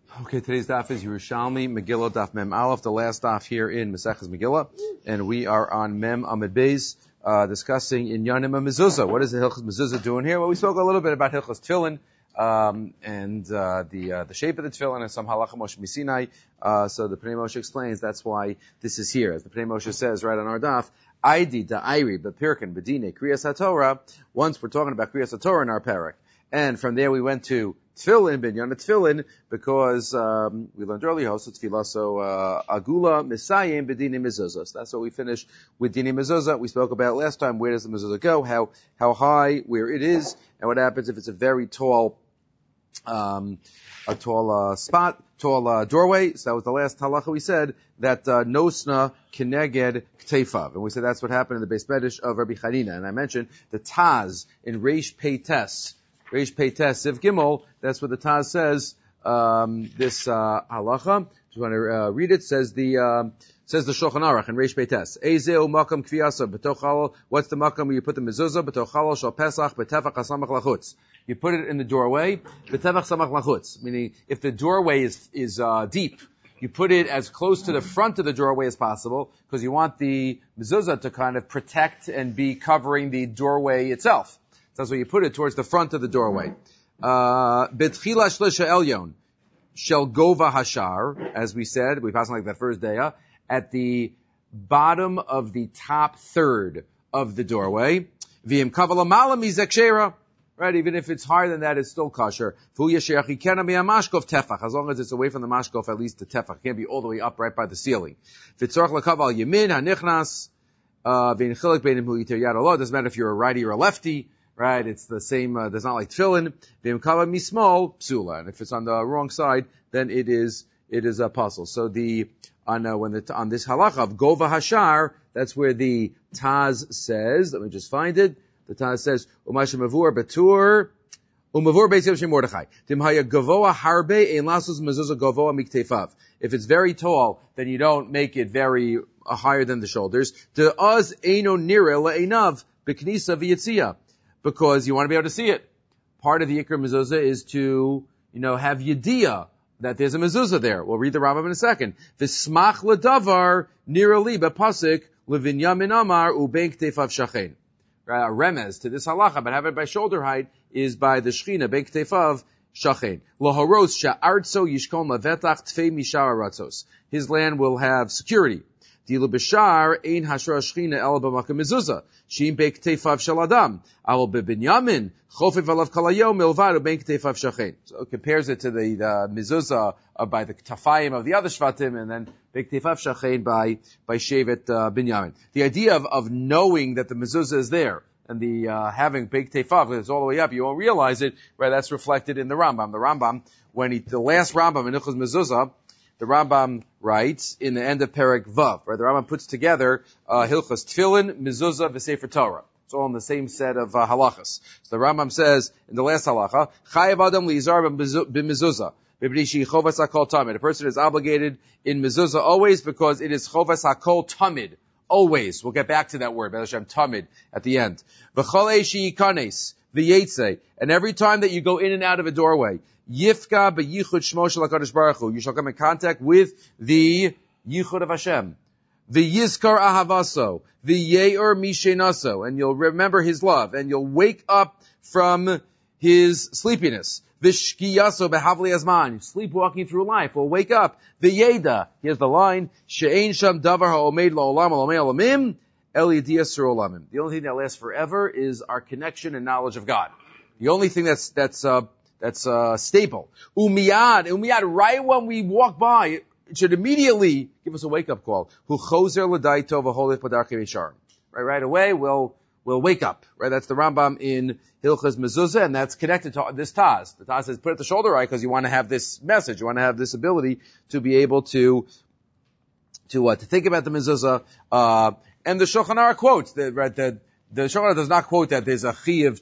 Okay, today's daf is Yerushalmi Megillah Daf Mem Aleph, the last daf here in Maseches Megillah, and we are on Mem Amud Beis, discussing in Yanim Mezuzah. What is the Hilchos Mezuzah doing here? Well, we spoke a little bit about Hilchos Tefillin, and the shape of the tefillin and some halacha Moshe Misinai. So the Pnei Moshe explains that's why this is here. As the Pnei Moshe says right on our daf, Aidi da'ayri b'pirkin b'dine kriyas haTorah. Once we're talking about kriyas haTorah in our parak, and from there we went to Tefillin, Binyan Tefillin, because we learned earlier, also Tefillah, so Agula, Misayim, B'dinim Mezuzah. So that's what we finished with Dinim Mezuzah. We spoke about last time, where does the Mezuzah go, how high, where it is, and what happens if it's a very tall, doorway. So that was the last halacha we said, that Nosna Keneged Ktefav. And we said that's what happened in the Beis Medrash of Rabbi Chanina. And I mentioned the Taz in Reish Peites, Siv Gimel, that's what the Taz says, this halacha. If you want to read it, says the Shulchan Aruch in Reish Peites. Ezeu makam kviyasa b'toch, what's the makam where you put the mezuzah? B'toch halal shal pesach b'tefach hasamach lachutz. You put it in the doorway, b'tefach samach lachutz, meaning if the doorway is deep, you put it as close to the front of the doorway as possible, because you want the mezuzah to kind of protect and be covering the doorway itself. That's where you put it, towards the front of the doorway. Betchila shlisha elyon shel gova hashar, as we said, we passed on like that first day, at the bottom of the top third of the doorway. V'im kavala mala mizek, right? Even if it's higher than that, it's still kosher. V'hu yesheach ikena mi'amashkov tefach, as long as it's away from the mashkov, at least the tefach. It can't be all the way up right by the ceiling. V'tzorach lakav al yamin hanichnas v'inchilik beinim hu yiter yad alo. Doesn't matter if you're a righty or a lefty. Right, it's the same, there's not like tefillin. V'imkava mismol, psula. And if it's on the wrong side, then it is a puzzle. So on this halacha of Gova Hashar, that's where the Taz says, let me just find it. The Taz says, Umasha Mavur Batur, Umavur Beis Yoshem Mordechai. Timhaya Gavoa Harbe, Ein Lasus Mezuzah Gavoa Miktefav. If it's very tall, then you don't make it very higher than the shoulders. De Az Eino Nire Le'enav, Beknisa V'Yitziyah. Because you want to be able to see it. Part of the Ikra Mezuzah is to, have yediyah that there's a mezuzah there. We'll read the Rambam in a second. V'smach ledavar nirali bepasik levinyamin amar ubein ktefav shachen. A remez to this halacha, but have it by shoulder height, is by the shechina bein ktefav shachen. Loharos sha'artso yishkon levetach tfei mishar aratzos. His land will have security. Dilu b'shar ein hashra shechina el b'makam mezuzah. Shim beik tefav shel adam. Avol b'binyamin chofev alav kalayom milvad ubein tefav shachen. So it compares it to the mezuzah by the tafayim of the other shvatim, and then beik tefav shachen by shevet binyamin. The idea of knowing that the mezuzah is there and the having beik tefav, it's all the way up, you won't realize it. Right? That's reflected in the Rambam. The Rambam, the last Rambam in Hilchos Mezuzah, the Rambam writes in the end of Perek Vav, right? The Rambam puts together Hilchos Tefillin, Mezuzah, V'Sefer Torah. It's all in the same set of halachas. So the Rambam says in the last halacha, Chayav Adam li'izar b'mezuzah, b'b'dishi chovas hakol tamid. A person is obligated in mezuzah always because it is chovas hakol tamid. Always. We'll get back to that word, B'ez Hashem, tamid, at the end. V'chol eishi yikanes, v'yetzei. And every time that you go in and out of a doorway, Yifka beyichud shmo shel HaKadosh Baruch Hu. You shall come in contact with the yichud of Hashem. V'yizkar ahavaso. V'ye'or mishenaso. And you'll remember His love. And you'll wake up from His sleepiness. V'shkiyaso behavli azman. Sleepwalking through life. Will wake up. V'yeda. Here's the line. She'ein sham davar ha'omed la'olam alomei alamim. El yediyas sur olamim. The only thing that lasts forever is our connection and knowledge of God. The only thing that's stable. Umiyad, right when we walk by, it should immediately give us a wake-up call. Right away, we'll wake up. Right, that's the Rambam in Hilchos Mezuzah, and that's connected to this Taz. The Taz says, put it at the shoulder right, because you want to have this message, you want to have this ability to be able to think about the Mezuzah, and the Shulchan Aruch quotes, the Shulchan Aruch does not quote that there's a chiyuv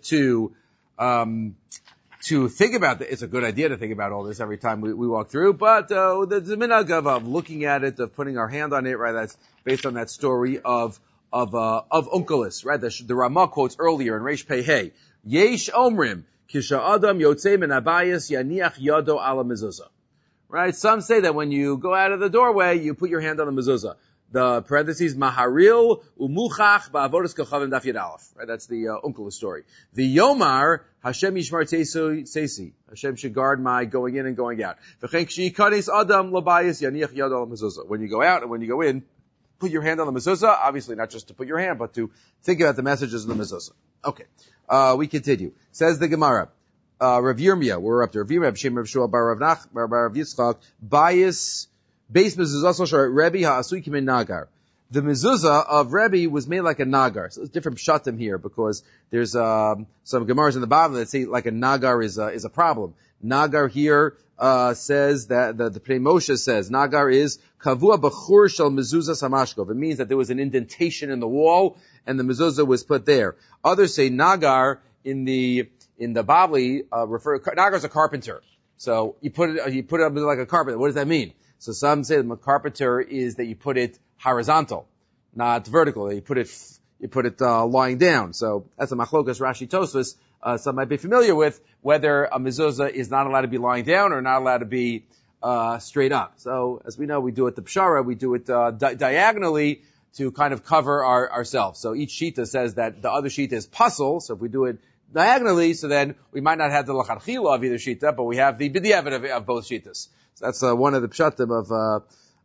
to think about it. It's a good idea to think about all this every time we walk through, but there's a minhag of looking at it, of putting our hand on it, right? That's based on that story of Unkelos, right? The Ramah quotes earlier in Reish Pei Hey, Yesh Omrim, Kisha Adam Yotzei Min Abayis Yaniach Yado Ala Mezuzah. right? Some say that when you go out of the doorway, you put your hand on the mezuzah. The parentheses, maharil umuchach ba'avodas kochavim daf yad aleph. Right? That's the Unkula story. The Yomar, Hashem yishmar seisi. Hashem should guard my going in and going out. V'chein k'shiyikanis adam labayis yaniach yad al mezuzah. When you go out and when you go in, put your hand on the mezuzah. Obviously not just to put your hand, but to think about the messages of the mezuzah. Okay. We continue. Says the Gemara. Rav Yirmiyah, we're up to Rav Yirmiyah, Shem Rav Shua bar Rav Yitzchak, Bayis, Beis mezuzah shor Rebbe ha'asui kimin nagar. The mezuzah of Rebbe was made like a nagar. So it's different pshatim here because there's some gemaras in the Bible that say like a nagar is a problem. Nagar here says that the Pnei Moshe says Nagar is kavua b'chur shel mezuzah samashkov. It means that there was an indentation in the wall and the mezuzah was put there. Others say Nagar in the Bavli Nagar is a carpenter. So you put it up like a carpenter. What does that mean? So some say the carpenter is that you put it horizontal, not vertical. You put it lying down. So that's a machlokas Rashi Tosfos. Some might be familiar with whether a mezuzah is not allowed to be lying down or not allowed to be straight up. So as we know, we do it the pshara, we do it diagonally to kind of cover ourselves. So each shita says that the other shita is puzzle. So if we do it diagonally, so then we might not have the lachatchila of either shita, but we have the b'diavad of both shitas. So that's one of the pshatim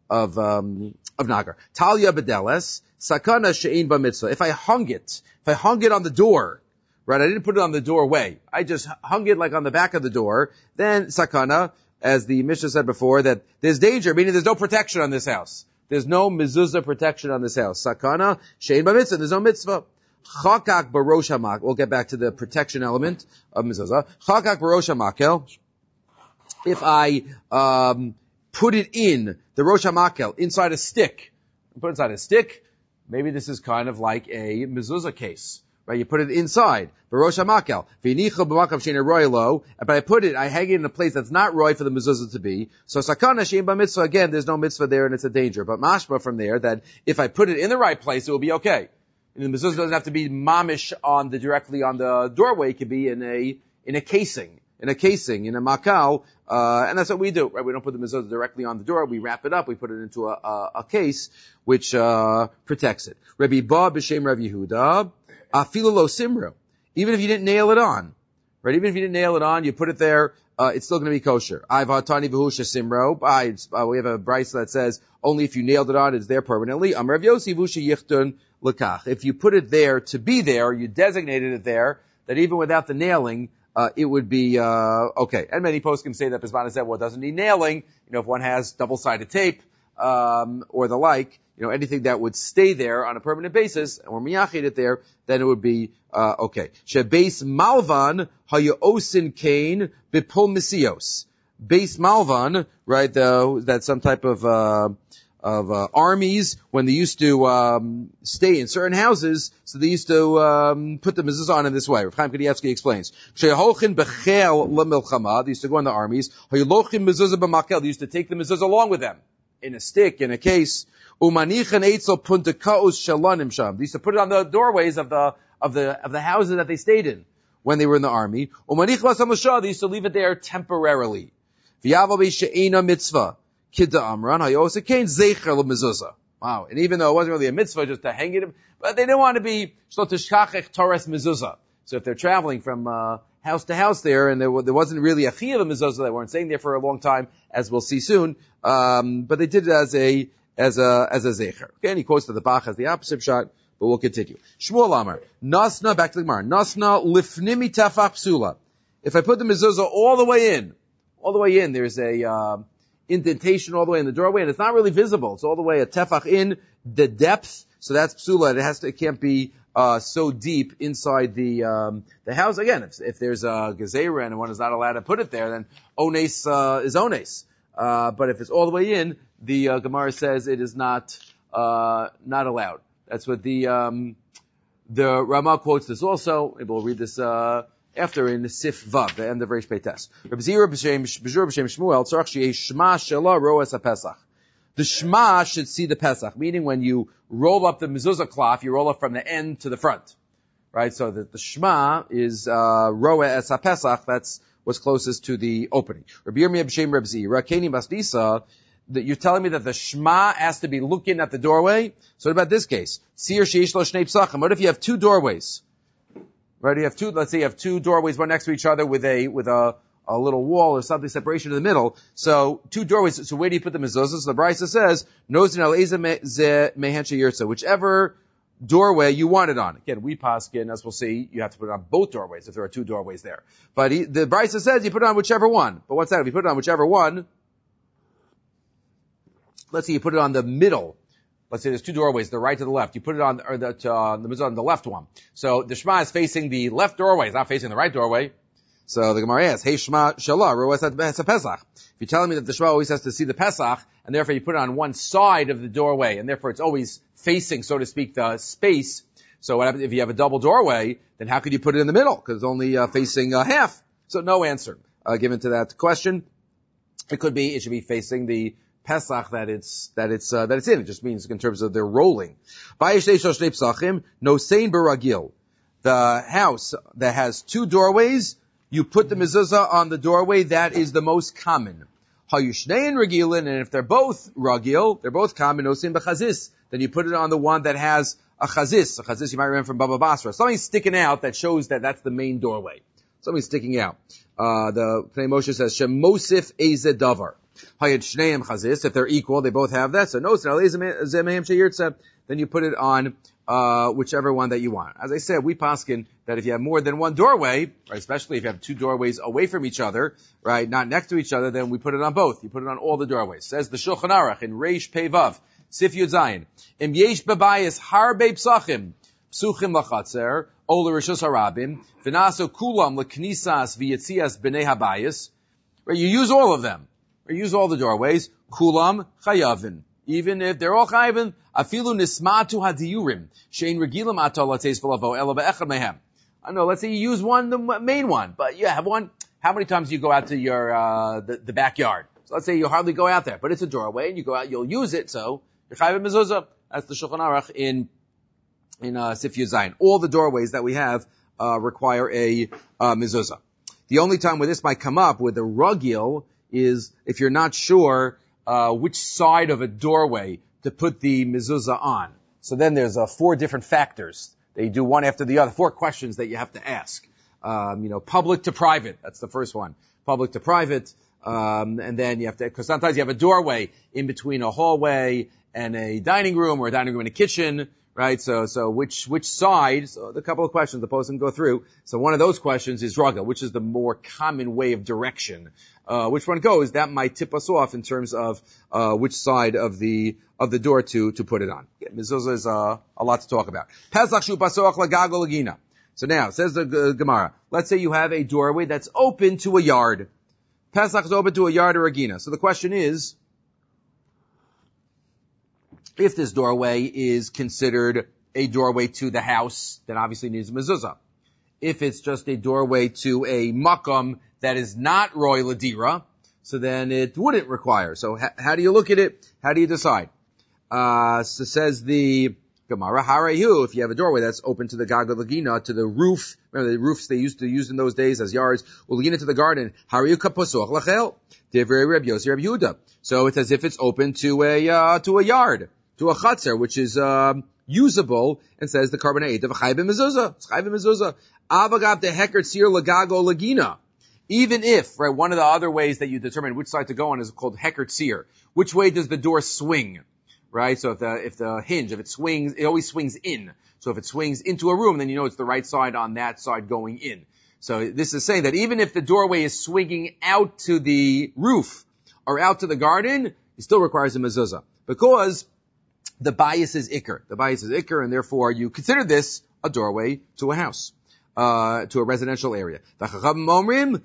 of Nagar. Talia bedeles sakana she'in b'mitzvah. If I hung it on the door, right? I didn't put it on the doorway. I just hung it like on the back of the door. Then sakana, as the Mishnah said before, that there's danger, meaning there's no protection on this house. There's no mezuzah protection on this house. Sakana she'in b'mitzvah. There's no mitzvah. Chakak barosh hamak. We'll get back to the protection element of mezuzah. Chakak barosh hamakel. If I put it in the rosh hamakel inside a stick, maybe this is kind of like a mezuzah case, right? You put it inside the rosh hamakel. But I hang it in a place that's not roy for the mezuzah to be. So sakana she'im b'mitzvah, again, there's no mitzvah there and it's a danger. But mashma from there that if I put it in the right place, it will be okay. And the mezuzah doesn't have to be mamish directly on the doorway. It could be in a casing, in a makal, and that's what we do, right? We don't put the mezuzah directly on the door. We wrap it up. We put it into a case which protects it. Rabbi Ba b'shem Rav Yehuda, afilu lo simru. Even if you didn't nail it on, right? Even if you didn't nail it on, you put it there. It's still going to be kosher. I've hatani v'husha simro. We have a brisa that says only if you nailed it on, it's there permanently. Amar Rav Yossi v'husha yichtun l'kach. If you put it there to be there, you designated it there, that even without the nailing, it would be okay. And many poskim say that Bismana said, well, it doesn't need nailing. If one has double-sided tape or the like, anything that would stay there on a permanent basis, or miyachid it there, then it would be okay. Shebeis malvan hayosin kain bipul misios. Beis malvan, right? That's some type of armies when they used to stay in certain houses, so they used to put the mezuzah on in this way. Rav Chaim Kanievsky explains. They used to go in the armies. They used to take the mezuzah along with them in a stick, in a case. They used to put it on the doorways of the houses that they stayed in when they were in the army. They used to leave it there temporarily. Kidda Amran, Hayosa Kain, Zeicher mezuzah. Wow. And even though it wasn't really a mitzvah just to hang it, but they didn't want to be Shlo Tishkachech Torres mezuzah. So if they're traveling from house to house there, and there wasn't really a chiyuv mezuzah, they weren't staying there for a long time, as we'll see soon, but they did it as a Zeicher. Okay, and he quotes to the Bach as the opposite shot, but we'll continue. Shmuel Amar, Nasna, back to the Gemara, Nasna lifnimi tafach psula. If I put the mezuzah all the way in, there's a indentation all the way in the doorway, and it's not really visible. It's all the way a tefach in the depth, so that's psula. It can't be so deep inside the house. Again, if there's a gezerah and one is not allowed to put it there, then ones is ones. But if it's all the way in, the Gemara says it is not allowed. That's what the Ramah quotes this also. Maybe we'll read this after in the Sif Vav, the end of Reish Peites. Rabbi Zira b'shem Shmuel tzarach sheyesh shema shela roas haPesach. The shema should see the Pesach, meaning when you roll up the mezuzah cloth, you roll it from the end to the front, right? So that the shema is roa es haPesach. That's what's closest to the opening. Rabbi Yirmiyah b'shem Reb Zira, Keni Basdisa, that you're telling me that the Shema has to be looking at the doorway? So what about this case? Seir sheish lo shnei psachim. What if you have two doorways? Right, let's say you have two doorways one next to each other with a little wall or something separation in the middle. So two doorways. So where do you put the mezuzah? So the Brisa says, Nozin al eza mehen sheyirtza, whichever doorway you want it on. Again, we paskin, as we'll see, you have to put it on both doorways if there are two doorways there. But the Brisa says you put it on whichever one. But what's that? If you put it on whichever one, let's say you put it on the middle. Let's say there's two doorways, the right to the left. You put it on, or the mezuzah on the left one. So the Shema is facing the left doorway, it's not facing the right doorway. So the Gemara asks, hey Shema Shalah, Pesach. If you're telling me that the Shema always has to see the Pesach, and therefore you put it on one side of the doorway, and therefore it's always facing, so to speak, the space. So what happens if you have a double doorway, then how could you put it in the middle? Because it's only facing half. So no answer given to that question. It should be facing the Pesach that it's in. It just means in terms of their rolling. No sein beragil. The house that has two doorways, you put the mezuzah on the doorway that is the most common. Hayushnein regilin, and if they're both ragil, they're both common, no sein bechazis, then you put it on the one that has a chazis. A chazis you might remember from Baba Basra. Something sticking out that shows that that's the main doorway. Something sticking out. The Pnei Moshe says, Shemosif eze davar. Hayad shneim chazis, if they're equal, they both have that. So no, then you put it on whichever one that you want. As I said, we paskin that if you have more than one doorway, right, especially if you have two doorways away from each other, right, not next to each other, then we put it on both. You put it on all the doorways. Says the Shulchan Aruch in Reish Pevav, Sif Yud Zayin, Im yesh bebayis harbe psachim, psuchim lachatzer, o l'rishus harabim, v'naso kulam l'knisas v'yetzias b'nei habayis. Right, you use all of them. Or use all the doorways. Kulam chayavin. Even if they're all chayavin, afilu nismatu hadiyurim. Shein regilam atol lateis v'lavo ela be'echad mehem. I know, let's say you use one, the main one, but you have one. How many times do you go out to your, the backyard? So let's say you hardly go out there, but it's a doorway, and you go out, you'll use it, so you're chayavin mezuzah. That's the Shulchan Aruch in Sif Yud Zayin. All the doorways that we have, require a, mezuzah. The only time where this might come up with a ragil is if you're not sure which side of a doorway to put the mezuzah on. So then there's 4 different factors. They do one after the other, 4 questions that you have to ask. Public to private, that's the first one. Public to private, and then you have to, because sometimes you have a doorway in between a hallway and a dining room, or a dining room and a kitchen, right? So which side, so a couple of questions the person can go through. So one of those questions is raga, which is the more common way of direction. Which one goes, that might tip us off in terms of, which side of the door to put it on. Mezuzah is, a lot to talk about. Pesach shu pasoach lagago lagina. So now, says the Gemara, let's say you have a doorway that's open to a yard. Pesach is open to a yard or a gina. So the question is, if this doorway is considered a doorway to the house, then obviously it needs a mezuzah. If it's just a doorway to a makom that is not roy ladira, so then it wouldn't require. So how do you look at it? How do you decide? So says the Gemara, Harayu, if you have a doorway that's open to the Gaga Lagina, to the roof, remember the roofs they used to use in those days as yards, Lagina to the garden, Harayu kaposoch lachel, Divrei Reb Yossi Reb Yehuda. So it's as if it's open to a yard, to a chatzar, which is, usable, and says the carbonate of a chayv mezuzah. It's chayv mezuzah. Avagav de heker tzir lagago lagina. Even if, right, one of the other ways that you determine which side to go on is called heker tzir. Which way does the door swing? Right? So if the hinge, if it swings, it always swings in. So if it swings into a room, then you know it's the right side on that side going in. So this is saying that even if the doorway is swinging out to the roof or out to the garden, it still requires a mezuzah. Because the bias is ikr. The bias is ikr, and therefore you consider this a doorway to a house, to a residential area. The Chachamim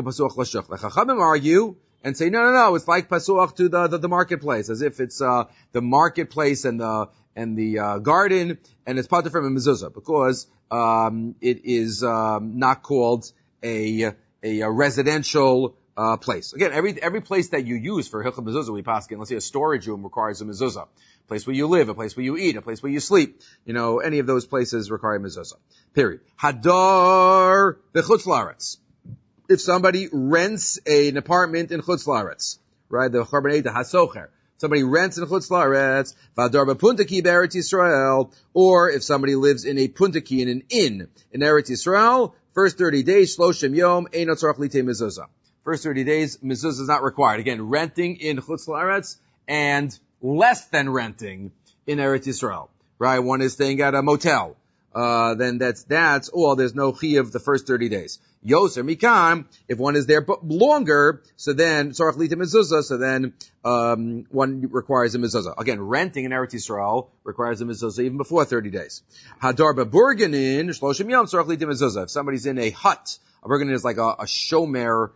argue and say, no, it's like pasuach to the marketplace, as if it's, the marketplace and the garden, and it's part from a mezuzah, because, it is, not called a residential, place. Again, every place that you use for hilchah mezuzah, we paskin, let's say a storage room requires a mezuzah. A place where you live, a place where you eat, a place where you sleep. Any of those places require mezuzah. Period. Hadar v'chutz la'aretz. if somebody rents an apartment in Chutz La'aretz, right? The Chorban Eidah Hasocher. Somebody rents in Chutz La'aretz, Vadar B'Puntaki B'Eretz Yisrael, or if somebody lives in a Puntaki, in an inn in Eretz Yisrael, first 30 days, Shloshim Yom, Eino Tzarach Litei Mezuzah. First 30 days, mezuzah is not required. Again, renting in Chutz La'aretz and less than renting in Eretz Yisrael, right? One is staying at a motel. Then that's all. There's no chiyuv the first 30 days. Yoser Mikan, if one is there longer, so then, Tzarach Litei Mezuzah, so then, one requires a mezuzah. Again, renting in Eretz Yisrael requires a mezuzah even before 30 days. Hadar B'Burganin, Shloshim Yom, Tzarach Litei Mezuzah. If somebody's in a hut, a burganin is like a shomer,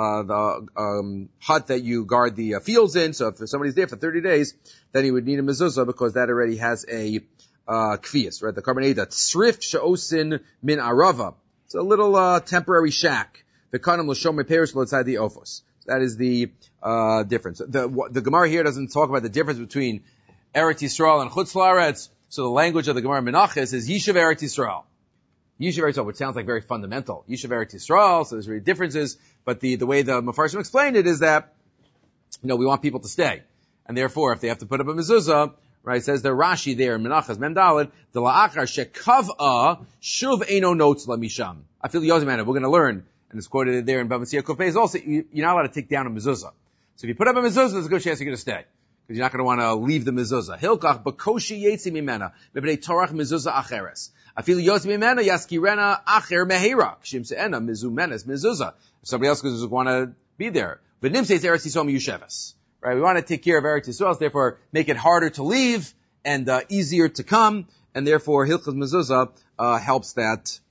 the hut that you guard the fields in. So if somebody's there for 30 days, then he would need a mezuzah because that already has a kfiyas, right? The Chorban Eidah Tzrif She'osin Min Arava. It's a little temporary shack. The Kanam L'Shomer Perish L'Tzai the Ofos. That is the difference. The Gemara here doesn't talk about the difference between Eretz Yisrael and Chutz La'aretz. So the language of the Gemara Menachos is Yishuv Eretz Yisrael. Yishuv Eretz Yisrael, which sounds like very fundamental. Yishuv Eretz Yisrael, so there's really differences, but the way the Mefarshim explained it is that, we want people to stay. And therefore, if they have to put up a mezuzah, right, it says the Rashi there in Menachos Mem Daled, the la'achar shekav'a shuv eino notes lamisham. I feel Yozimana, we're going to learn, and it's quoted there in Bava Metzia Kufay, is also, you're not allowed to take down a mezuzah. So if you put up a mezuzah, there's a good chance you're going to stay. Because you're not going to want to leave the mezuzah. Hilkach b'koshi yetzi mimena, mebnei torach mezuzah acheres. Afilu yotzi mimena yaskirena acher mehera. Kshim se'ena mizumenes mezuzah. If somebody else doesn't want to be there. But nim says Eretz Yisrael miyusheves. Right? We want to take care of Eretz Yisrael, therefore make it harder to leave and easier to come, and therefore Hilchos Mezuzah helps that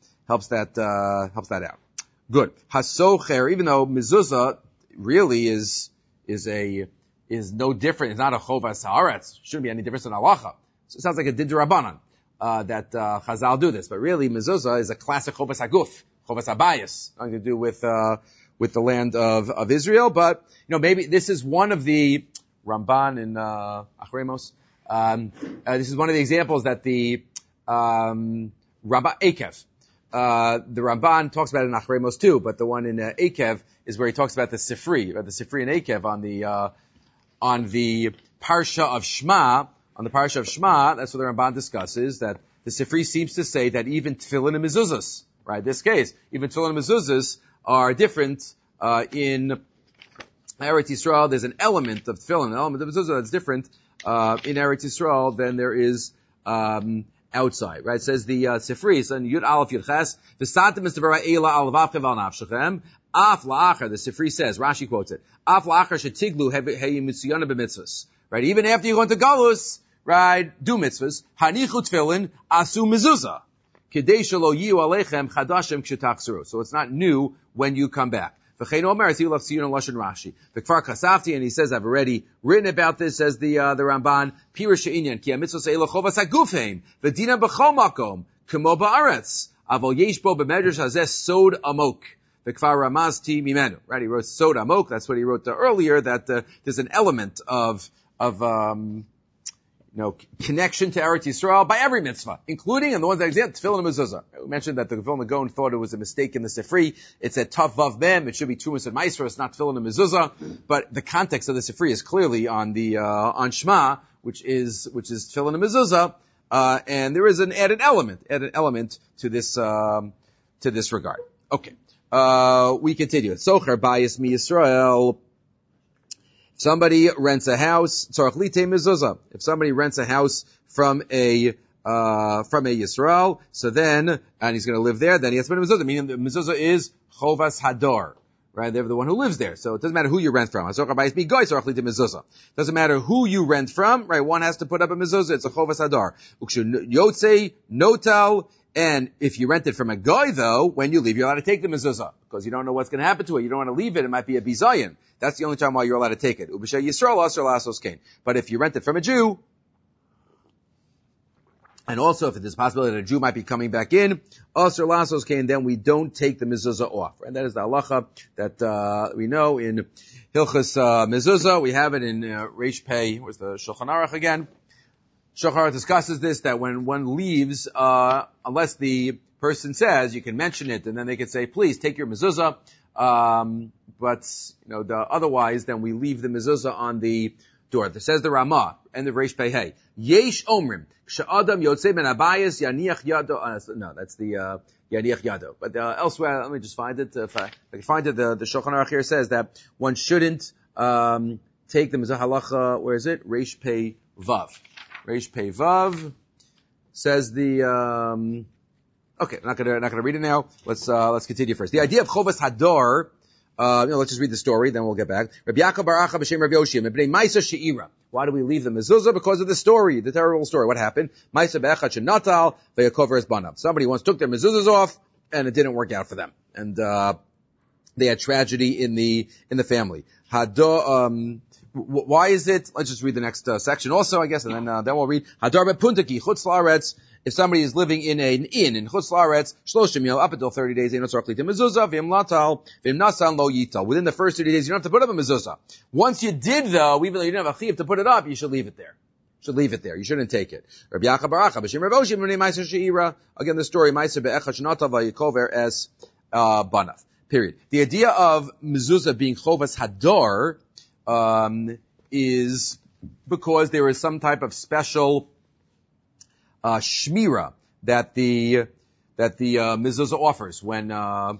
out. Good. Hasocher, even though Mezuzah really is no different, it's not a Chovas Haaretz, shouldn't be any difference in halacha. So it sounds like a Did Rabbanan that Chazal do this, but really Mezuzah is a classic Chovas Haguf, Chovas Habayis, nothing to do with the land of Israel, but, maybe this is one of the Ramban in, Achremos, this is one of the examples that the, Ramban, Akev, the Ramban talks about it in Achremos too, but the one in Akev is where he talks about the Sifri, the Sifri and Akev on the Parsha of Shema, that's what the Ramban discusses, that the Sifri seems to say that even Tefillin and Mezuzahs, right, this case, even Tefillin and Mezuzahs are different, in Eretz Yisrael. There's an element of Tefillin, an element of Mezuzah that's different, in Eretz Yisrael than there is, outside, right? It says the, Sifri, and Yud Aleph Yud Ches, V'satem Mistavara Eila Al Vavchem Al Nafshechem, Af La'achar, the Sifri says, Rashi quotes it, Af La'achar Shetiglu Heyi Mitzuyana B'mitzvahs, right? Even after you go into Galus, right, do mitzvahs, Hanichu Tefillin, Asu Mezuzah. So it's not new when you come back. And he says, I've already written about this, says the Ramban, right, he wrote Sod Amok, that's what he wrote earlier, that there's an element of connection to Eretz Yisrael by every mitzvah, including, and the ones that exist, Tefillin and Mezuzah. We mentioned that the Vilna Gaon thought it was a mistake in the Sifri. It's a Tav Vav Mem. It should be Trumas and Maaseh. It's not Tefillin and Mezuzah. But the context of the Sifri is clearly on on Shema, which is Tefillin and Mezuzah. And there is an added element to this regard. Okay. We continue. Socher Bayis Mi Yisrael. Somebody rents a house, tzarach litei mezuzah. If somebody rents a house from a Yisrael, so then, and he's going to live there, then he has to put a mezuzah, meaning the mezuzah is chovas hador, right? They're the one who lives there. So it doesn't matter who you rent from. Doesn't matter who you rent from, right? One has to put up a mezuzah. It's a chovas hador. Ukshu yotzei notal. And if you rent it from a guy, though, when you leave, you're allowed to take the mezuzah, because you don't know what's going to happen to it. You don't want to leave it. It might be a bizayin. That's the only time why you're allowed to take it. Ub'shay Yisrael, asher la'asos kain. But if you rent it from a Jew, and also if there's a possibility that a Jew might be coming back in, asher la'asos kain, then we don't take the mezuzah off. And that is the halacha that we know in Hilchos Mezuzah. We have it in Reish Pei. Where's the Shulchan Aruch again? Shulchan Aruch discusses this, that when one leaves, unless the person says, you can mention it, and then they could say, please take your mezuzah, otherwise, then we leave the mezuzah on the door. It says the Ramah, and the Reish Pei Hey. Yesh Omrim, K'sha'adam yotzei ben abayis yaniach yado, no, that's the, yaniach yado. But, elsewhere, let me just find it, if I can find it, the Shulchan Aruch here says that one shouldn't, take the mezuzah halacha, where is it? Reish Pei Vav. Reish Pei Vav says the, okay, I'm not gonna read it now. Let's continue first. The idea of Chovas Hador, let's just read the story, then we'll get back. Rabbi Yaakov bar Acha b'shem Rabbi Yoshia, mepnei Maisa she'ira. Why do we leave the mezuzah? Because of the story, the terrible story. What happened? Maisa be'echad shenatal ve'yakover es banav. Somebody once took their mezuzahs off, and it didn't work out for them. And, they had tragedy in the family. Hador, why is it? Let's just read the next section also, I guess, and then we'll read Hadar bepuntaki chutz laaretz. If somebody is living in an inn in chutz laaretz, shloshim yom up until 30 days, ain't no tzarich mezuzah v'im latal v'im nasan lo yital. Within the first 30 days, you don't have to put up a mezuzah. Once you did, though, even though you didn't have a chiyuv to put it up, you should leave it there. You shouldn't take it. Rabbi Yaakov bar Acha b'shem Rabbi Yoshia b'nei Ma'aser she'ira. Again, the story Ma'aser be'echad shenatal v'yakover es banav. Period. The idea of mezuzah being chovas hador is because there is some type of special shmira that the mezuzah offers when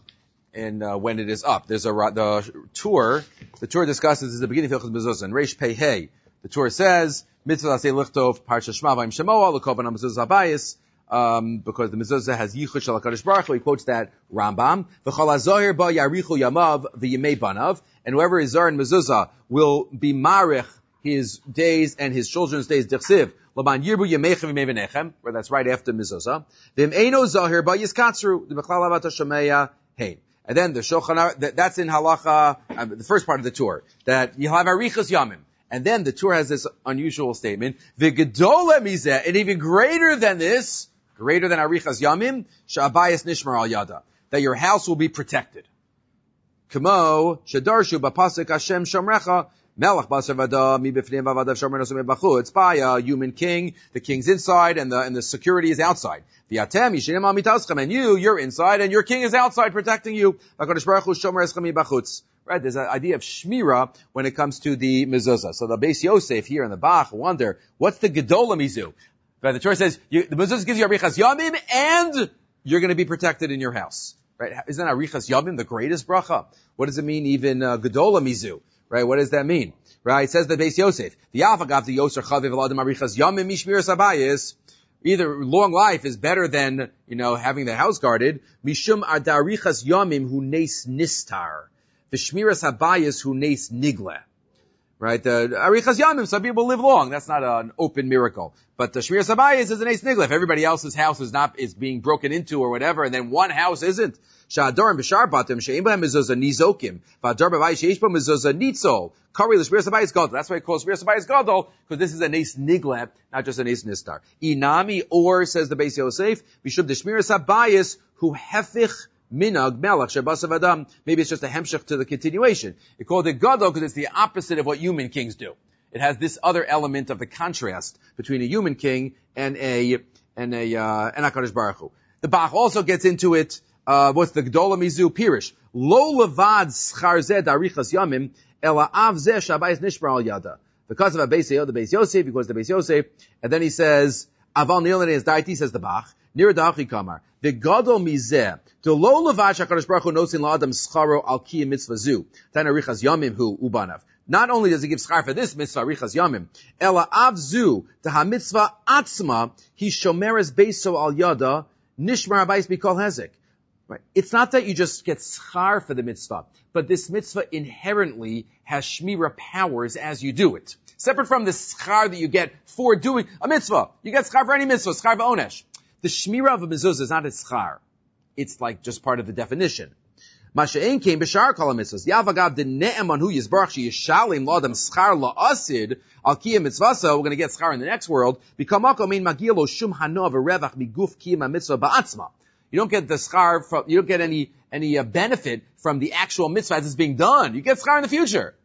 it is up. There's the tour discusses is the beginning of Hilchos Mezuzah and Reish Pei Hey. The tour says mitzvah aseh lichtov parsha Shema v'im shemoah l'kovan mezuzah habayis. Because the mezuzah has yichud shel HaKadosh Baruch Hu, he quotes that Rambam. V'chol hazohir ba yarichu yamav v'yimei banav, and whoever is zar in mezuzah will be marich his days and his children's days. Dichsiv laban yirbu yemeicha v'yimei v'nechem, where that's right after mezuzah. V'im eino zohir ba yiskatzru v'chlal avat hashameya hein. And then the Shulchan Aruch, that's in halacha, the first part of the tour, that you'll have arichas yamim. And then the tour has this unusual statement, v'gedola mizeh, and even greater than this, greater than arichas yamim, sha'abayis nishmar al yada, that your house will be protected. Kamo shadarshu b'pasuk Hashem shomrecha melech basar vada mi b'fnei v'avadav shomer nosum b'chutz. By a human king, the king's inside and the security is outside. V'yatem yishinim al mitaschem, and you're inside and your king is outside protecting you. HaKadosh Baruch Hu shomer eschem b'chutz. Right, there's an idea of shmira when it comes to the mezuzah. So the Beis Yosef here in the Bach wonder, what's the gedola mizu? Right, the Torah says, the mezuzah gives you arichas yamim, and you're going to be protected in your house. Right? Isn't arichas yamim the greatest bracha? What does it mean even gedola mizu? Right? What does that mean? Right? It says the Beis Yosef, the Yafagav the Yoser Chaviv Aladim arichas yamim mishmiras habayis. Either long life is better than, having the house guarded. Mishum adarichas yamim hu nes nistar. The shmiras habayis hu nes nigle. Right? Arichas yamim, some people live long. That's not an open miracle. But the shmiras habayis is an nes nigle. If everybody else's house is being broken into or whatever, and then one house isn't. Sha'adorim b'shar batim she'im b'hem mezuzah nizokim. V'ador b'bayis she'ish b'hem mezuzah nitzol. Kari l'shmiras habayis gadol. That's why it calls shmiras habayis gadol, because this is a nes nigle, not just a nes nistar. Inami, or, says the Beis Yosef, b'shub the shmiras habayis hu hefich minag melach shebasav adam. Maybe it's just a hemshech to the continuation. It called it gadol because it's the opposite of what human kings do. It has this other element of the contrast between a human king and a HaKadosh Baruch Hu. The Bach also gets into it. What's the gedola mizu pirish? Lo levad schar zeh darichas yamim ela av zeh shabayis nishmar al yada. Because of the Beis Yosef, because the Beis Yosef, and then he says aval nilan is daiti, says the Bach. Nir dachi kamar. The gadol mizeh. The lo levad shakadosh baruch hu nosin la'adam scharo al kiyim mitzvah zu. Tana richas yamim hu ubanav. Not only does he give schar for this mitzvah, richas yamim, ela av zu, the ha-mitzvah atzma, he shomeres beiso al yada, nishmar habayis mikol hezek. Right. It's not that you just get schar for the mitzvah, but this mitzvah inherently has shmira powers as you do it. Separate from the schar that you get for doing a mitzvah. You get schar for any mitzvah, schar v'onesh. The shmira of a mezuzah is not a schar. It's like just part of the definition. Masha'en came b'shar kol mitzvahs. Yavagav de ne'eman hu yizbarach she'yishalim l'adam schar la'asid al kiyam mitzvasa. We're going to get schar in the next world. B'kamako mein magil lo shum hano v'revach miguf kiyam mitzvah ba'atzma. You don't get the schar you don't get any benefit from the actual mitzvah as it's being done. You get schar in the future.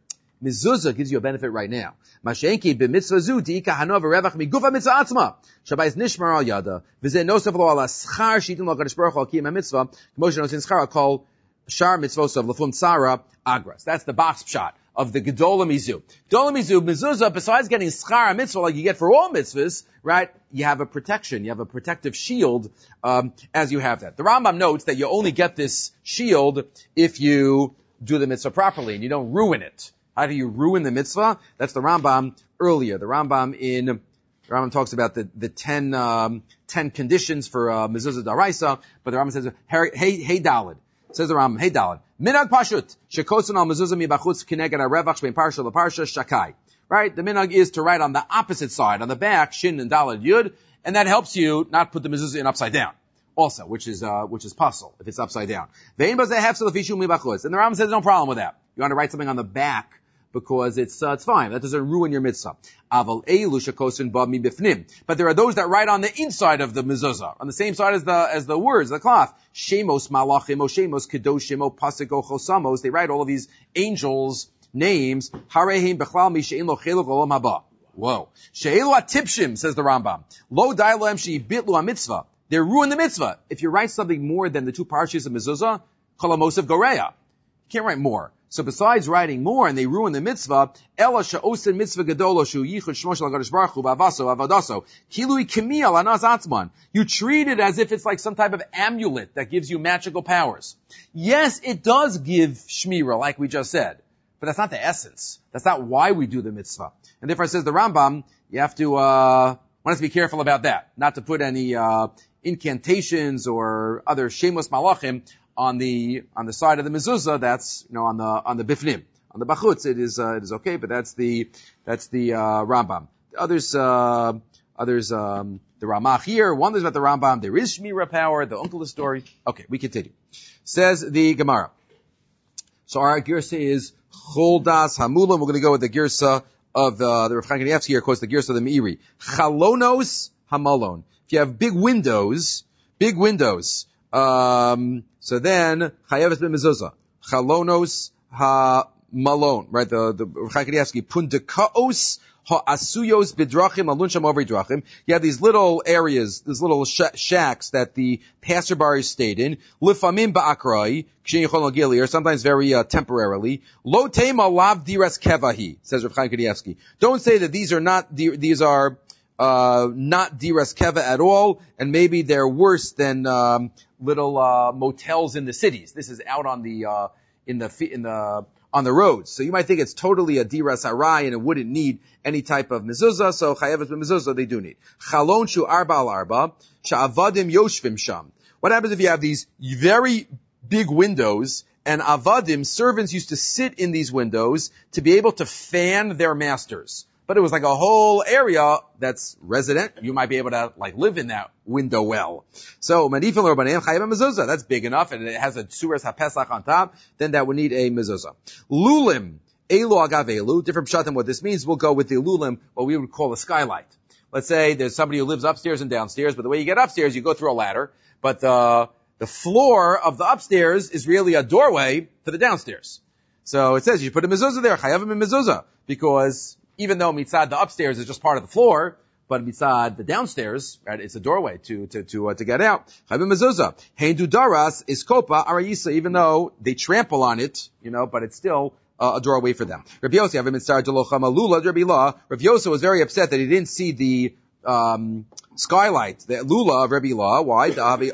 Mezuzah gives you a benefit right now. Mashenki b'mitzvah zu di'ika hanov revach migufa mitzvah atzma. Shabayis nishmar al yada. V'zeh nosef lo ala schar shitin lo kadosh baruch hu al kiyam mitzvah. K'moshe nosin schar kol shar mitzvos of lefum tzara agras. That's the box shot of the Gedolah Mizu. Gedolah Mizu, mezuzah, besides getting schar mitzvah like you get for all mitzvahs, right, you have a protection, you have a protective shield, as you have that. The Rambam notes that you only get this shield if you do the mitzvah properly and you don't ruin it. How do you ruin the mitzvah? That's the Rambam earlier. The Rambam talks about the 10 conditions for mezuzah daraisa, but the Rambam says, hey Daled. Says the Rambam, hey Daled. Minag pashut, shekosun al mezuzah mi bachutz kineged ha-revach shbein parsha la-parsha shakai. Right? The minag is to write on the opposite side, on the back, shin and daled yud, and that helps you not put the mezuzah in upside down. Also, which is puzzle, if it's upside down. And the Rambam says no problem with that. You want to write something on the back, because it's fine. That doesn't ruin your mitzvah. But there are those that write on the inside of the mezuzah, on the same side as the words, the cloth. Shemos malachim, o shemos kedoshim, o pasik, o chosamos. They write all of these angels' names. Harehim bechal mi she'en lo cheluk olam haba. Whoa. She'elu atipshim, says the Rambam. Lo dai lohem she'ibitlu ha-mitzvah. They ruin the mitzvah. If you write something more than the 2 parshas of mezuzah, kolamosav goreya. You can't write more. So besides writing more and they ruin the mitzvah, ela she'osin mitzvah gadolo shu yichud shmo shel HaKadosh Baruch Hu ba'avaso avadaso kilui kimiya lanas atzman. You treat it as if it's like some type of amulet that gives you magical powers. Yes, it does give shmira, like we just said, but that's not the essence. That's not why we do the mitzvah. And therefore, says the Rambam, you have to want us to be careful about that, not to put any incantations or other shemos malachim on the side of the mezuzah. That's, on the bifnim. On the bachutz, it is okay, but that's the Rambam. Others, the Ramach here wonders about the Rambam. There is shmira power, the Uncle story. Okay, we continue. Says the Gemara. So our girsa is Choldas Hamulam. We're going to go with the girsa of the Rav Chaim Kanievsky here, of course, the girsa of the Meiri. Chalonos Hamalon. If you have big windows, so then, chayeves b'mezuzah. Chalonos ha-malon. Right, the Rav Chaim Kanievsky. Pundakaos ha-asuyos b'drachim alun sham over drachim. You have these little areas, these little shacks that the passerby stayed in. Lifamim ba'akrai, kshen yichol nogili, or sometimes very temporarily. Lo tema lav diras kevahi, says Rav Chaim Kanievsky. Don't say that these are not diras keva at all, and maybe they're worse than little motels in the cities. This is out on the on the roads. So you might think it's totally a diras arai and it wouldn't need any type of mezuzah. So chayeves b'mezuzah they do need. Chalon shu arba al arba sha'avadim yoshvim sham. What happens if you have these very big windows and avadim, servants, used to sit in these windows to be able to fan their masters? But it was like a whole area that's resident. You might be able to live in that window well. So manifim l'rabanim chayev mezuzah. That's big enough, and it has a tzuras hapesach on top. Then that would need a mezuzah. Lulim elu agav elu. Different pshat than what this means. We'll go with the lulim, what we would call a skylight. Let's say there's somebody who lives upstairs and downstairs, but the way you get upstairs, you go through a ladder. But the floor of the upstairs is really a doorway to the downstairs. So it says you put a mezuzah there, chayavim in mezuzah, because even though mitzad the upstairs is just part of the floor, but mitzad the downstairs, right, it's a doorway to get out. Chayavim mezuzah. Heindu daras is kopa arayisa, even though they trample on it, but it's still a doorway for them. Rav Yossi was very upset that he didn't see the skylight, the lula of Rabbi Lah. Why?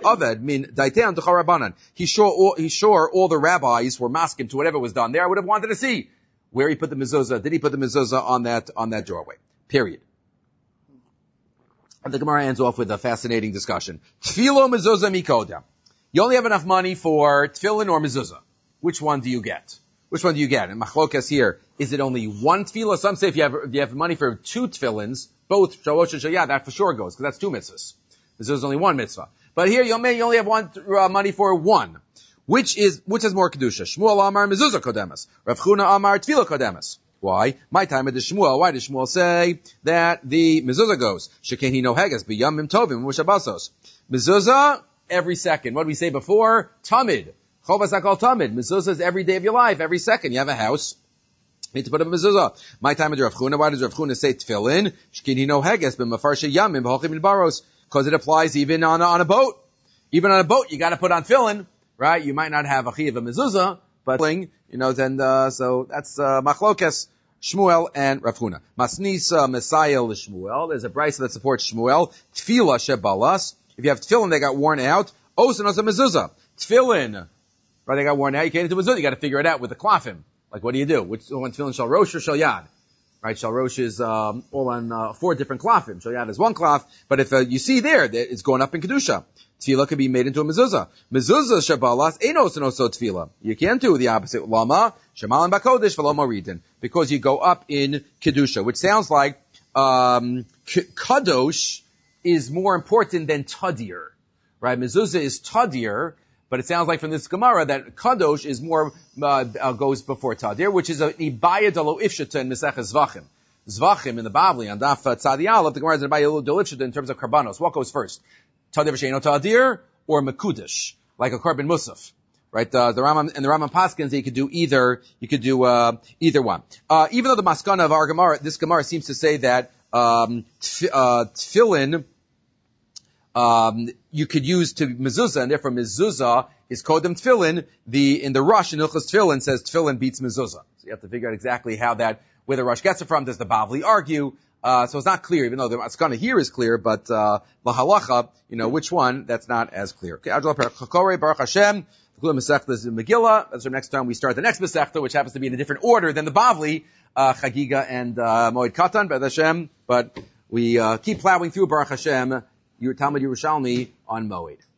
He's sure all the rabbis were masking to whatever was done there. I would have wanted to see where he put the mezuzah. Did he put the mezuzah on that doorway? Period. And the Gemara ends off with a fascinating discussion. Tfilo mezuzah mikoda. You only have enough money for tefillin or mezuzah. Which one do you get? And machlokas here, is it only one tefillah? Some say if you have money for 2 tefillins, both shalosh and shayah, that for sure goes, because that's 2 mitzvahs. Mezuzah is only 1 mitzvah. But here you only have money for 1. Which has more kedusha? Shmuel Amar mezuzah kodemas. Rav Chuna Amar tefillah kodemas. Why? My time at the Shmuel. Why does Shmuel say that the mezuzah goes? Sheken hi nohegas b'yamim tovim v'shabbasos. Mezuzah every second. What did we say before? Tamid. Chovas hakol tamid. Mezuzah is every day of your life, every second. You have a house. Need to put up a mezuzah. My time is Rav Chuna. Why does Rav Chuna say tefillin? Shkini no heges b'mafarsha yamim b'holchim midbaros. Because it applies even on a boat. Even on a boat, you got to put on tefillin, right? You might not have a chiyav of mezuzah, but then so that's machlokes Shmuel and Rav Huna. Masnisa Messiah l'Shmuel. There's a brayso that supports Shmuel. Tefillah shebalas. If you have tefillin, they got worn out. Osa nosa mezuzah. Tefillin, right? They got worn out. You can't do mezuzah. You got to figure it out with the klafim. Like, what do you do? When tefillin shal rosh or shal yad? Right? Shal rosh is all on 4 different klafim. Shal yad is 1 klaf. But if you see there, it's going up in kedusha. Tefillah can be made into a mezuzah. Mezuzah shabalas enos and also tefillah. You can't do the opposite. Lama shemalan bakodesh v'lo moridin, because you go up in kedusha, which sounds like kadosh is more important than tadir, right? Mezuzah is tadir, but it sounds like from this Gemara that kadosh is more goes before tadir, which is a ibaya dalo ifshata in Maseches Zvachim. Zvachim in the Bavli on Daf Tzadi Aleph, the Gemara is an ibaya dalo ifshata in terms of karbanos. What goes first? Tadir v'sheino tadir, or mekudesh, like a korban musaf, right? The Rambam Paskins, you could do either one. Even though the maskana of our Gemara, this Gemara seems to say that tefillin you could use to mezuzah, and therefore mezuzah is kodem tefillin. In the Rush in Hilchos Tefillin says tefillin beats mezuzah. So you have to figure out exactly where the Rush gets it from. Does the Bavli argue? So it's not clear, even though the maskana here is clear, but lahalacha, which one, that's not as clear. Okay, Baruch Hashem, Megillah. That's our next time we start the next Masechta, which happens to be in a different order than the Bavli, Chagiga and Moed Katan, Baruch Hashem, but we keep plowing through Baruch Hashem, your Talmud Yerushalmi on Moed.